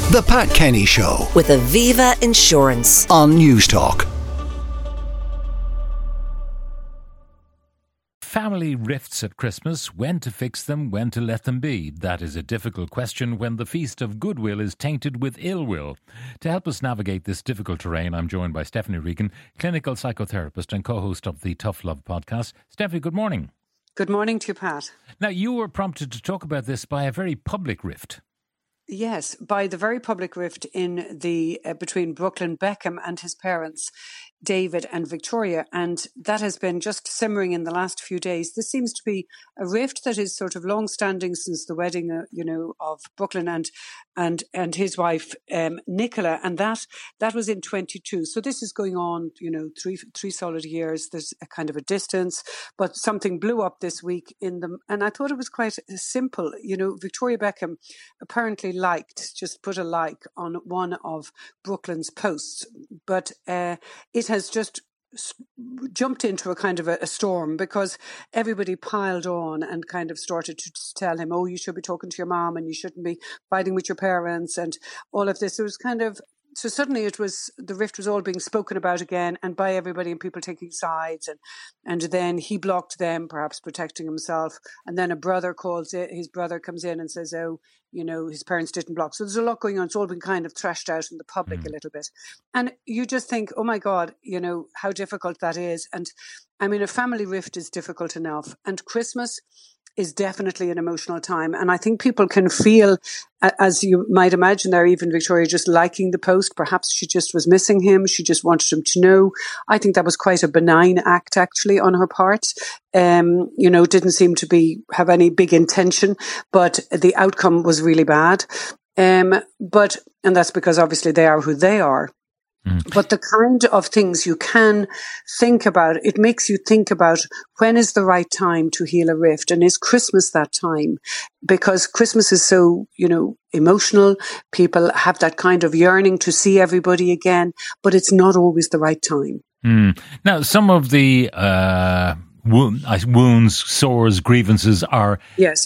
The Pat Kenny Show with Aviva Insurance on Newstalk. Family rifts at Christmas, when to fix them, when to let them be. That is a difficult question when the feast of goodwill is tainted with ill will. To help us navigate this difficult terrain, I'm joined by Stephanie Regan, clinical psychotherapist and co-host of the Tough Love podcast. Stephanie, good morning. Good morning to you, Pat. Now, you were prompted to talk about this by a very public rift. Yes, by the very public rift in the between Brooklyn Beckham and his parents, David and Victoria, and that has been just simmering in the last few days. This seems to be a rift that is sort of long-standing since the wedding, of Brooklyn and his wife Nicola, and that was in 22. So this is going on, three solid years. There's a kind of a distance, but something blew up this week in them, and I thought it was quite simple. Victoria Beckham apparently just put a like on one of Brooklyn's posts, but it has just jumped into a kind of a storm because everybody piled on and kind of started to tell him, oh, you should be talking to your mom and you shouldn't be fighting with your parents and all of this. It was kind of, so suddenly the rift was all being spoken about again and by everybody and people taking sides. And then he blocked them, perhaps protecting himself. And then his brother comes in and says, his parents didn't block. So there's a lot going on. It's all been kind of thrashed out in the public a little bit. And you just think, oh my God, how difficult that is. And I mean, a family rift is difficult enough. And Christmas is definitely an emotional time. And I think people can feel, as you might imagine there, even Victoria just liking the post. Perhaps she just was missing him. She just wanted him to know. I think that was quite a benign act actually on her part. Didn't seem to have any big intention, but the outcome was really bad. And that's because obviously they are who they are. But the kind of things you can think about, it makes you think about when is the right time to heal a rift, and is Christmas that time? Because Christmas is so, emotional. People have that kind of yearning to see everybody again, but it's not always the right time. Now, some of the wounds, sores, grievances are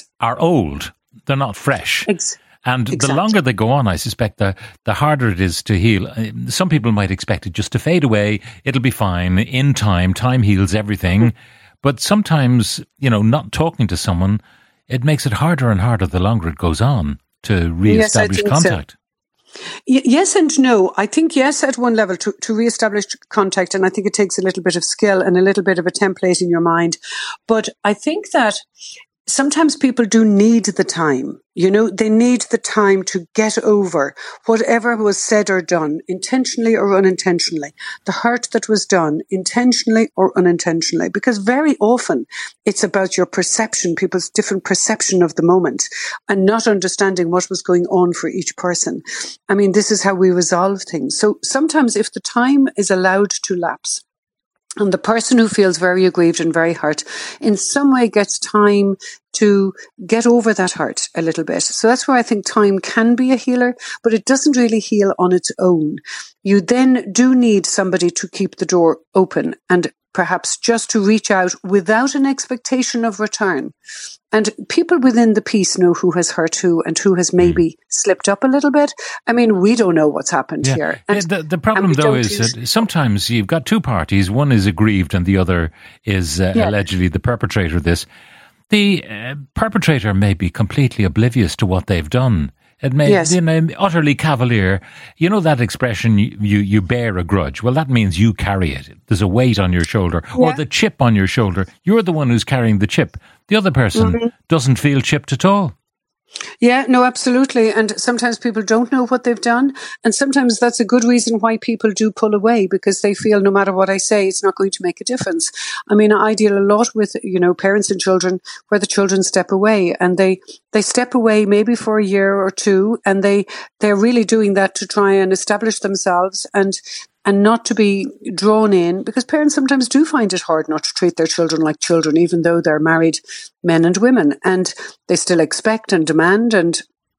old. They're not fresh. And Exactly. The longer they go on, I suspect the harder it is to heal. Some people might expect it just to fade away. It'll be fine in time. Time heals everything. But sometimes, not talking to someone, it makes it harder and harder the longer it goes on to reestablish contact. So. Yes and no. I think yes at one level to reestablish contact, and I think it takes a little bit of skill and a little bit of a template in your mind. But I think that sometimes people do need the time. They need the time to get over whatever was said or done, intentionally or unintentionally, the hurt that was done, intentionally or unintentionally, because very often it's about your perception, people's different perception of the moment, and not understanding what was going on for each person. I mean, this is how we resolve things. So sometimes if the time is allowed to lapse, and the person who feels very aggrieved and very hurt in some way gets time to get over that hurt a little bit. So that's where I think time can be a healer, but it doesn't really heal on its own. You then do need somebody to keep the door open and perhaps just to reach out without an expectation of return. And people within the piece know who has hurt who and who has maybe slipped up a little bit. I mean, we don't know what's happened here. And, the problem, though, is that sometimes you've got two parties. One is aggrieved and the other is allegedly the perpetrator of this. The perpetrator may be completely oblivious to what they've done. It may be utterly cavalier. You know that expression, you bear a grudge. Well, that means you carry it. There's a weight on your shoulder or the chip on your shoulder. You're the one who's carrying the chip. The other person doesn't feel chipped at all. Yeah, no, absolutely. And sometimes people don't know what they've done. And sometimes that's a good reason why people do pull away, because they feel no matter what I say, it's not going to make a difference. I mean, I deal a lot with, parents and children where the children step away and they step away maybe for a year or two, and they're really doing that to try and establish themselves and not to be drawn in, because parents sometimes do find it hard not to treat their children like children, even though they're married men and women, and they still expect and demand. And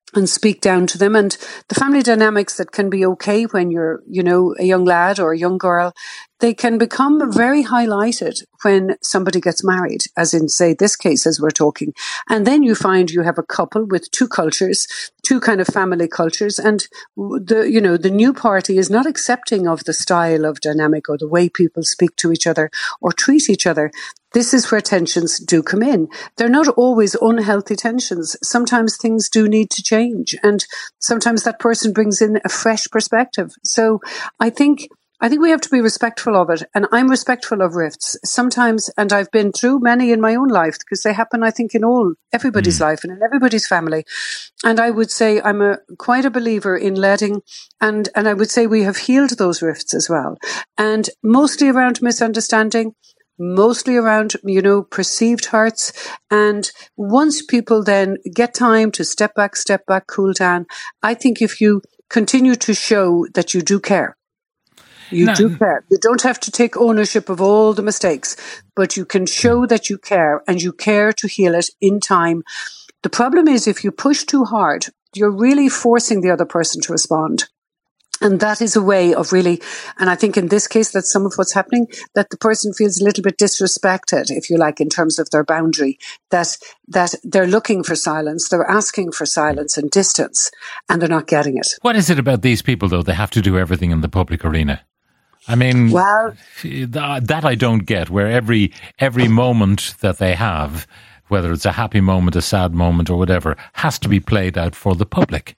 and speak down to them. And the family dynamics that can be okay when you're, a young lad or a young girl, they can become very highlighted when somebody gets married, as in, say, this case as we're talking. And then you find you have a couple with two cultures, two kind of family cultures, and the new party is not accepting of the style of dynamic or the way people speak to each other or treat each other. This is where tensions do come in. They're not always unhealthy tensions. Sometimes things do need to change, and sometimes that person brings in a fresh perspective. So I think we have to be respectful of it, and I'm respectful of rifts sometimes, and I've been through many in my own life because they happen, I think, in everybody's life and in everybody's family. And I would say I'm quite a believer in letting, and I would say we have healed those rifts as well, and mostly around misunderstanding, mostly around, perceived hurts. And once people then get time to step back, cool down, I think if you continue to show that you do care, you do care. You don't have to take ownership of all the mistakes, but you can show that you care, and you care to heal it in time. The problem is if you push too hard, you're really forcing the other person to respond. And that is a way of really, and I think in this case, that's some of what's happening, that the person feels a little bit disrespected, if you like, in terms of their boundary, that they're looking for silence, they're asking for silence and distance, and they're not getting it. What is it about these people, though? They have to do everything in the public arena. I mean, well, that I don't get, where every moment that they have, whether it's a happy moment, a sad moment or whatever, has to be played out for the public.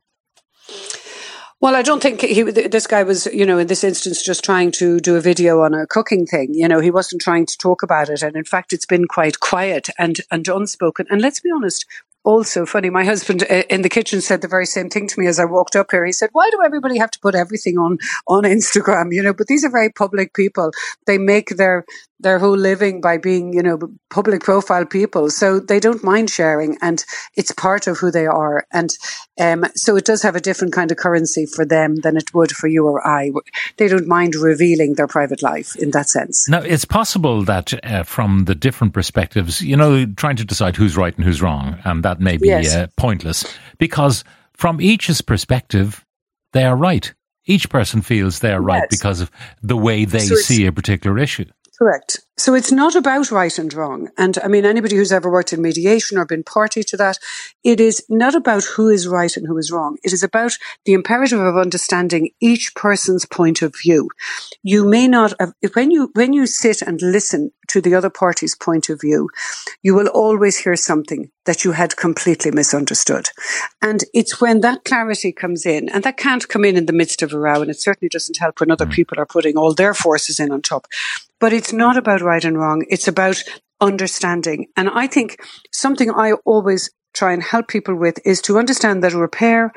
Well, I don't think this guy was, in this instance, just trying to do a video on a cooking thing. He wasn't trying to talk about it. And in fact, it's been quite quiet and unspoken. And let's be honest, also funny, my husband in the kitchen said the very same thing to me as I walked up here. He said, why do everybody have to put everything on Instagram? But these are very public people. They make their whole living by being, public profile people. So they don't mind sharing, and it's part of who they are. And so it does have a different kind of currency for them than it would for you or I. They don't mind revealing their private life in that sense. Now, it's possible that from the different perspectives, trying to decide who's right and who's wrong, and that may be pointless, because from each's perspective, they are right. Each person feels they are right because of the way they see a particular issue. Correct. So it's not about right and wrong. And I mean, anybody who's ever worked in mediation or been party to that, it is not about who is right and who is wrong. It is about the imperative of understanding each person's point of view. You may not, when you sit and listen to the other party's point of view, you will always hear something that you had completely misunderstood. And it's when that clarity comes in, and that can't come in the midst of a row, and it certainly doesn't help when other people are putting all their forces in on top. But it's not about right and wrong. It's about understanding. And I think something I always try and help people with is to understand that repair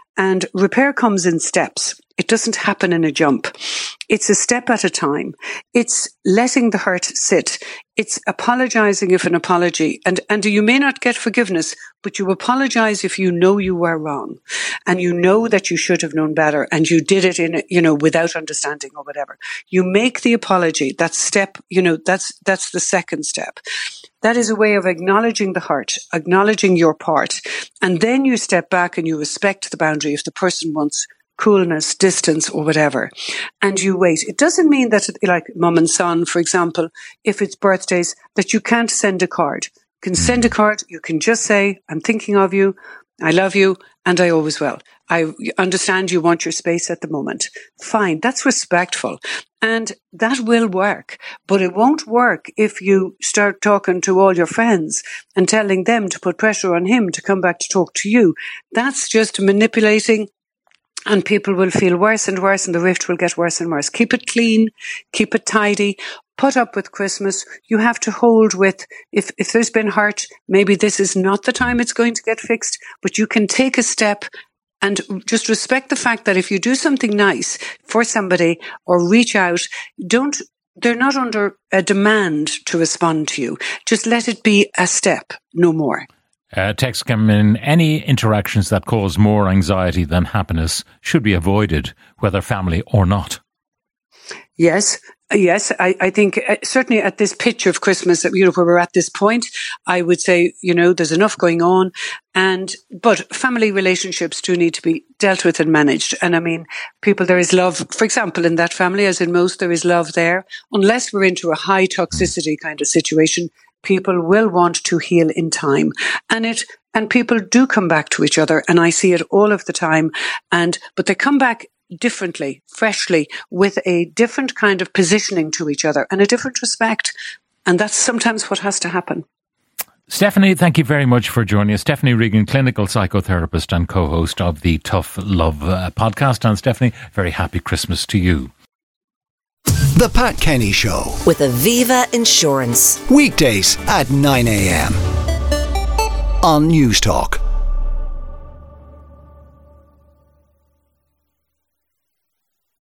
comes in steps. It doesn't happen in a jump. It's a step at a time. It's letting the hurt sit. It's apologizing if an apology, and you may not get forgiveness, but you apologize if you know you were wrong and you know that you should have known better and you did it without understanding or whatever. You make the apology. That step, that's the second step. That is a way of acknowledging the hurt, acknowledging your part. And then you step back and you respect the boundary if the person wants coolness, distance, or whatever. And you wait. It doesn't mean that, like mum and son, for example, if it's birthdays, that you can't send a card. You can send a card. You can just say, I'm thinking of you. I love you. And I always will. I understand you want your space at the moment. Fine. That's respectful. And that will work. But it won't work if you start talking to all your friends and telling them to put pressure on him to come back to talk to you. That's just manipulating. And people will feel worse and worse, and the rift will get worse and worse. Keep it clean, keep it tidy, put up with Christmas. You have to hold with, if there's been hurt, maybe this is not the time it's going to get fixed, but you can take a step and just respect the fact that if you do something nice for somebody or reach out, they're not under a demand to respond to you. Just let it be a step, no more. Text come in, any interactions that cause more anxiety than happiness should be avoided, whether family or not. Yes, Yes, I think certainly at this pitch of Christmas, where we're at this point, I would say, there's enough going on. But family relationships do need to be dealt with and managed. And I mean, there is love, for example, in that family, as in most, there is love there. Unless we're into a high toxicity kind of situation, people will want to heal in time. And people do come back to each other. And I see it all of the time. But they come back differently, freshly, with a different kind of positioning to each other and a different respect. And that's sometimes what has to happen. Stephanie, thank you very much for joining us. Stephanie Regan, clinical psychotherapist and co-host of the Tough Love podcast. And Stephanie, very happy Christmas to you. The Pat Kenny Show with Aviva Insurance. Weekdays at 9 a.m. on News Talk.